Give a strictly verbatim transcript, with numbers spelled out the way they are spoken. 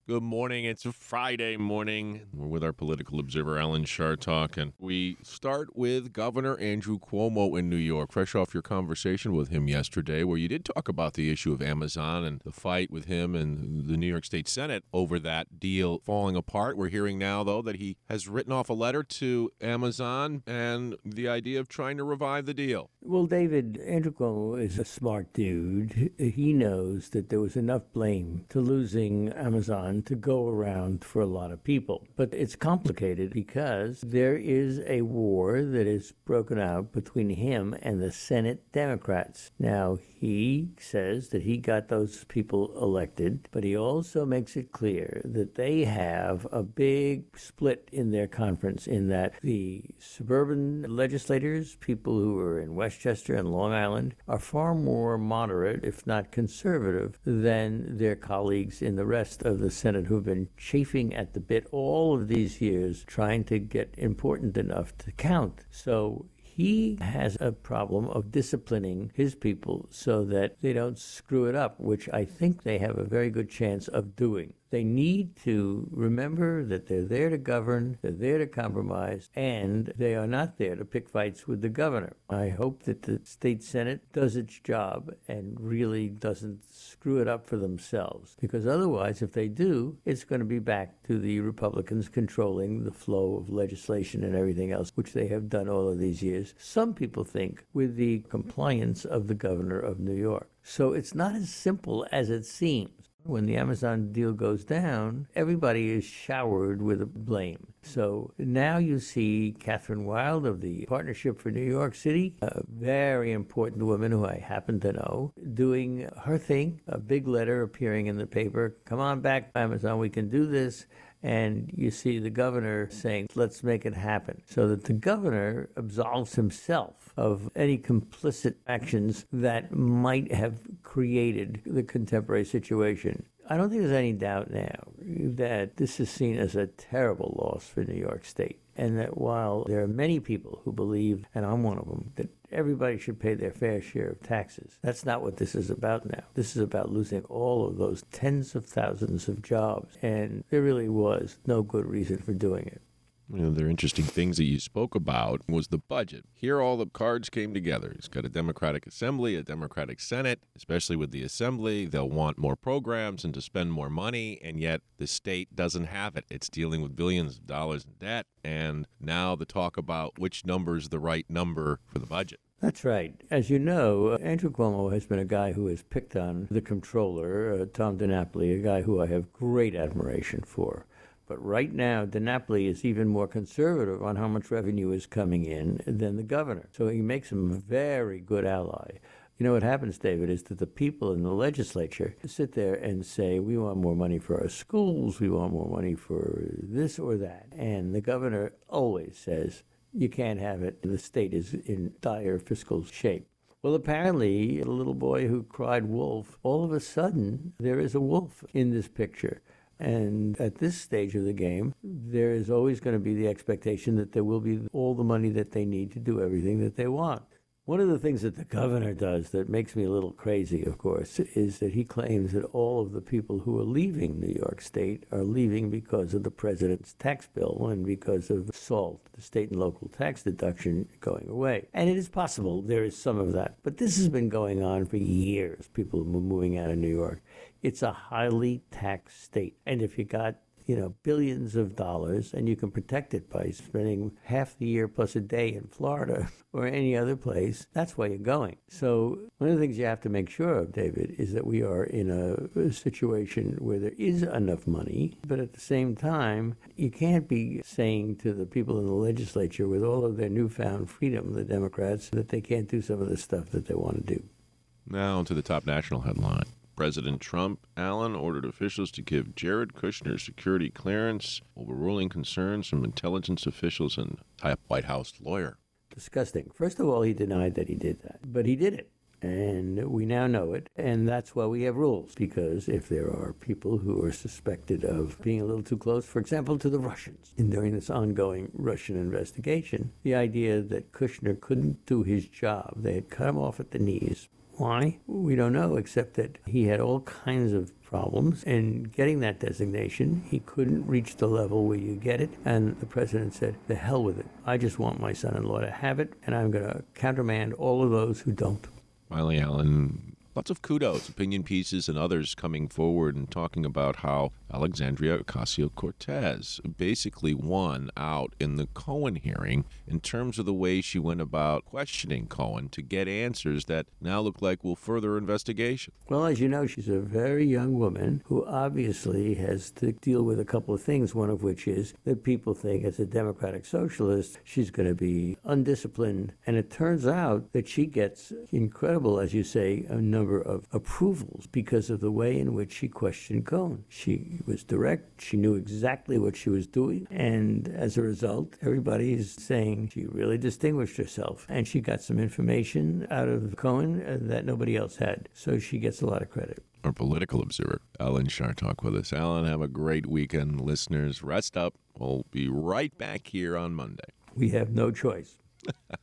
Good morning. It's a Friday morning. We're with our political observer, Alan Chartock, and we start with Governor Andrew Cuomo in New York. Fresh off your conversation with him yesterday, where you did talk about the issue of Amazon and the fight with him and the New York State Senate over that deal falling apart. We're hearing now, though, that he has written off a letter to Amazon and the idea of trying to revive the deal. Well, David, Andrew Cuomo is a smart dude. He knows that there was enough blame to losing Amazon to go around for a lot of people. But it's complicated because there is a war that is broken out between him and the Senate Democrats. Now, he says that he got those people elected, but he also makes it clear that they have a big split in their conference, in that the suburban legislators, people who are in Westchester and Long Island, are far more moderate, if not conservative, than their colleagues in the rest of the Senate who've been chafing at the bit all of these years, trying to get important enough to count. So he has a problem of disciplining his people so that they don't screw it up, which I think they have a very good chance of doing. They need to remember that they're there to govern, they're there to compromise, and they are not there to pick fights with the governor. I hope that the state Senate does its job and really doesn't screw it up for themselves, because otherwise, if they do, it's going to be back to the Republicans controlling the flow of legislation and everything else, which they have done all of these years. Some people think with the compliance of the governor of New York. So it's not as simple as it seems. When the Amazon deal goes down, everybody is showered with blame. So now you see Catherine Wild of the Partnership for New York City, a very important woman who I happen to know, doing her thing, a big letter appearing in the paper. Come on back, Amazon, we can do this. And you see the governor saying, let's make it happen, so that the governor absolves himself of any complicit actions that might have created the contemporary situation. I don't think there's any doubt now that this is seen as a terrible loss for New York State, and that while there are many people who believe, and I'm one of them, that everybody should pay their fair share of taxes, that's not what this is about now. This is about losing all of those tens of thousands of jobs, and there really was no good reason for doing it. One of the interesting things that you spoke about was the budget. Here all the cards came together. He's got a Democratic Assembly, a Democratic Senate, especially with the Assembly. They'll want more programs and to spend more money, and yet the state doesn't have it. It's dealing with billions of dollars in debt, and now the talk about which number is the right number for the budget. That's right. As you know, Andrew Cuomo has been a guy who has picked on the comptroller, uh, Tom DiNapoli, a guy who I have great admiration for. But right now, DiNapoli is even more conservative on how much revenue is coming in than the governor. So he makes him a very good ally. You know what happens, David, is that the people in the legislature sit there and say, we want more money for our schools, we want more money for this or that. And the governor always says, you can't have it. The state is in dire fiscal shape. Well, apparently, a little boy who cried wolf, all of a sudden, there is a wolf in this picture. And at this stage of the game, there is always going to be the expectation that there will be all the money that they need to do everything that they want. One of the things that the governor does that makes me a little crazy, of course, is that he claims that all of the people who are leaving New York State are leaving because of the president's tax bill and because of SALT, the state and local tax deduction, going away. And it is possible there is some of that. But this has been going on for years, people moving out of New York. It's a highly taxed state. And if you got, you know, billions of dollars, and you can protect it by spending half the year plus a day in Florida or any other place, that's where you're going. So one of the things you have to make sure of, David, is that we are in a, a situation where there is enough money, but at the same time, you can't be saying to the people in the legislature with all of their newfound freedom, the Democrats, that they can't do some of the stuff that they want to do. Now to the top national headline. President Trump, Allen, ordered officials to give Jared Kushner security clearance, overruling concerns from intelligence officials and top White House lawyer. Disgusting. First of all, he denied that he did that, but he did it. And we now know it, and that's why we have rules, because if there are people who are suspected of being a little too close, for example, to the Russians, and during this ongoing Russian investigation, the idea that Kushner couldn't do his job, they had cut him off at the knees, Why? We don't know, except that he had all kinds of problems. And getting that designation, he couldn't reach the level where you get it. And the president said, the hell with it. I just want my son-in-law to have it, and I'm going to countermand all of those who don't. Miley Allen, lots of kudos, opinion pieces and others coming forward and talking about how Alexandria Ocasio-Cortez basically won out in the Cohen hearing in terms of the way she went about questioning Cohen to get answers that now look like will further investigation. Well, as you know, she's a very young woman who obviously has to deal with a couple of things, one of which is that people think as a democratic socialist, she's going to be undisciplined. And it turns out that she gets incredible, as you say, a number of approvals because of the way in which she questioned Cohen. She was direct. She knew exactly what she was doing. And as a result, everybody is saying she really distinguished herself. And she got some information out of Cohen that nobody else had. So she gets a lot of credit. Our political observer, Alan Chartock, with us. Alan, have a great weekend. Listeners, rest up. We'll be right back here on Monday. We have no choice.